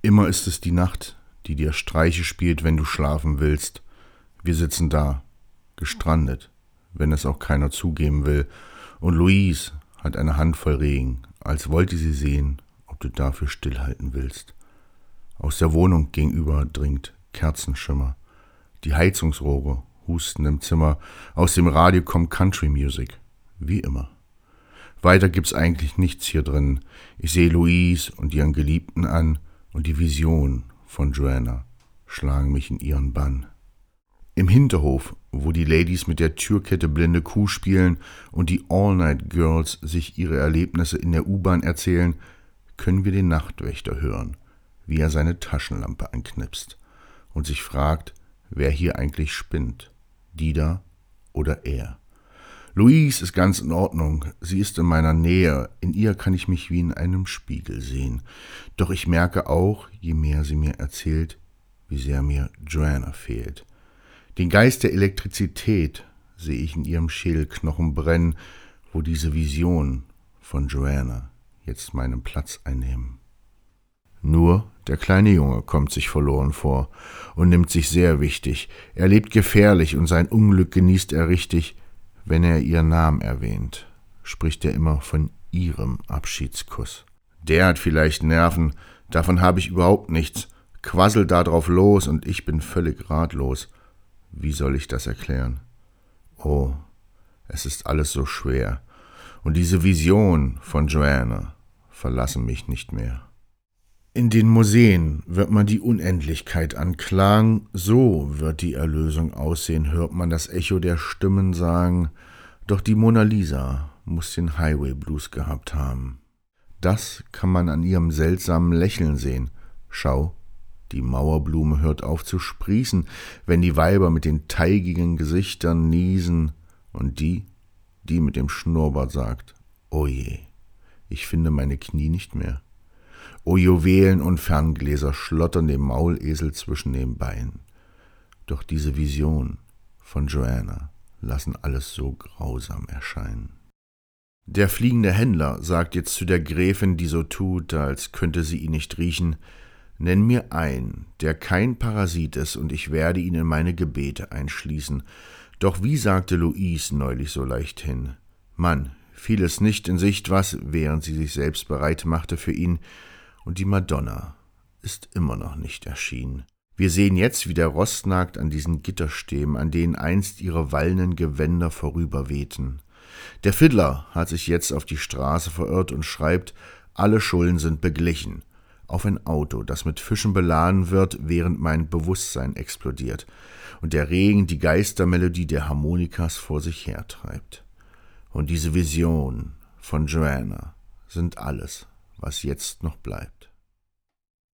Immer ist es die Nacht, die dir Streiche spielt, wenn du schlafen willst. Wir sitzen da, gestrandet, wenn es auch keiner zugeben will. Und Louise hat eine Handvoll Regen, als wollte sie sehen, ob du dafür stillhalten willst. Aus der Wohnung gegenüber dringt Kerzenschimmer. Die Heizungsrohre husten im Zimmer. Aus dem Radio kommt Country Music, wie immer. Weiter gibt's eigentlich nichts hier drin. Ich sehe Louise und ihren Geliebten an und die Vision von Joanna schlagen mich in ihren Bann. Im Hinterhof, wo die Ladies mit der Türkette blinde Kuh spielen und die All-Night-Girls sich ihre Erlebnisse in der U-Bahn erzählen, können wir den Nachtwächter hören, wie er seine Taschenlampe anknipst und sich fragt, wer hier eigentlich spinnt, die da oder er. Louise ist ganz in Ordnung, sie ist in meiner Nähe, in ihr kann ich mich wie in einem Spiegel sehen. Doch ich merke auch, je mehr sie mir erzählt, wie sehr mir Joanna fehlt. Den Geist der Elektrizität sehe ich in ihrem Schädelknochen brennen, wo diese Vision von Joanna jetzt meinen Platz einnehmen. Nur der kleine Junge kommt sich verloren vor und nimmt sich sehr wichtig. Er lebt gefährlich und sein Unglück genießt er richtig. Wenn er ihren Namen erwähnt, spricht er immer von ihrem Abschiedskuss. Der hat vielleicht Nerven, davon habe ich überhaupt nichts. Quassel da drauf los und ich bin völlig ratlos. Wie soll ich das erklären? Oh, es ist alles so schwer. Und diese Vision von Joanna verlassen mich nicht mehr. In den Museen wird man die Unendlichkeit anklagen, so wird die Erlösung aussehen, hört man das Echo der Stimmen sagen, doch die Mona Lisa muss den Highway Blues gehabt haben. Das kann man an ihrem seltsamen Lächeln sehen. Schau, die Mauerblume hört auf zu sprießen, wenn die Weiber mit den teigigen Gesichtern niesen und die mit dem Schnurrbart sagt, oh je, ich finde meine Knie nicht mehr. O Juwelen und Ferngläser schlottern dem Maulesel zwischen den Beinen. Doch diese Vision von Joanna lassen alles so grausam erscheinen. Der fliegende Händler sagt jetzt zu der Gräfin, die so tut, als könnte sie ihn nicht riechen, nenn mir einen, der kein Parasit ist, und ich werde ihn in meine Gebete einschließen. Doch wie sagte Louise neulich so leichthin, Mann, fiel es nicht in Sicht was, während sie sich selbst bereit machte für ihn, und die Madonna ist immer noch nicht erschienen. Wir sehen jetzt, wie der Rostnagd an diesen Gitterstäben, an denen einst ihre wallenden Gewänder vorüberwehten. Der Fiddler hat sich jetzt auf die Straße verirrt und schreibt, alle Schulden sind beglichen, auf ein Auto, das mit Fischen beladen wird, während mein Bewusstsein explodiert und der Regen die Geistermelodie der Harmonikas vor sich hertreibt. Und diese Vision von Joanna sind alles, was jetzt noch bleibt.